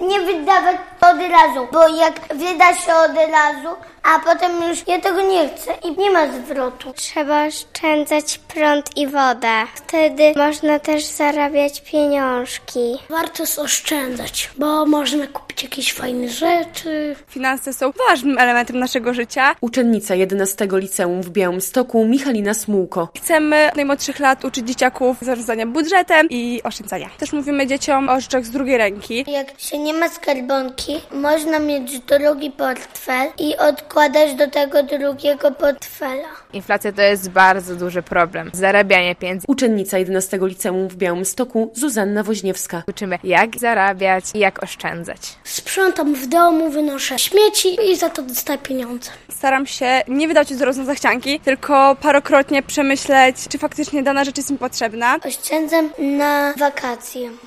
nie wydawać od razu, bo jak wyda się od razu, a potem już ja tego nie chcę i nie ma zwrotu. Trzeba oszczędzać prąd i wodę. Wtedy można też zarabiać pieniążki. Warto jest oszczędzać, bo można kupić jakieś fajne rzeczy. Finanse są ważnym elementem naszego życia. Uczennica 11 liceum w Białymstoku Michalina Smułko. Chcemy od najmłodszych lat uczyć dzieciaków zarządzania budżetem i oszczędzania. Też mówimy dzieciom o rzeczach z drugiej ręki. Jak się nie ma skarbonki, można mieć drugi portfel i odkładać do tego drugiego portfela. Inflacja to jest bardzo duży problem. Zarabianie pieniędzy. Uczennica 11 liceum w Białymstoku Zuzanna Woźniewska. Uczymy, jak zarabiać i jak oszczędzać. Sprzątam w domu, wynoszę śmieci i za to dostaję pieniądze. Staram się nie wydawać od razu na zachcianki, tylko parokrotnie przemyśleć, czy faktycznie dana rzecz jest mi potrzebna. Oszczędzam na wakacje.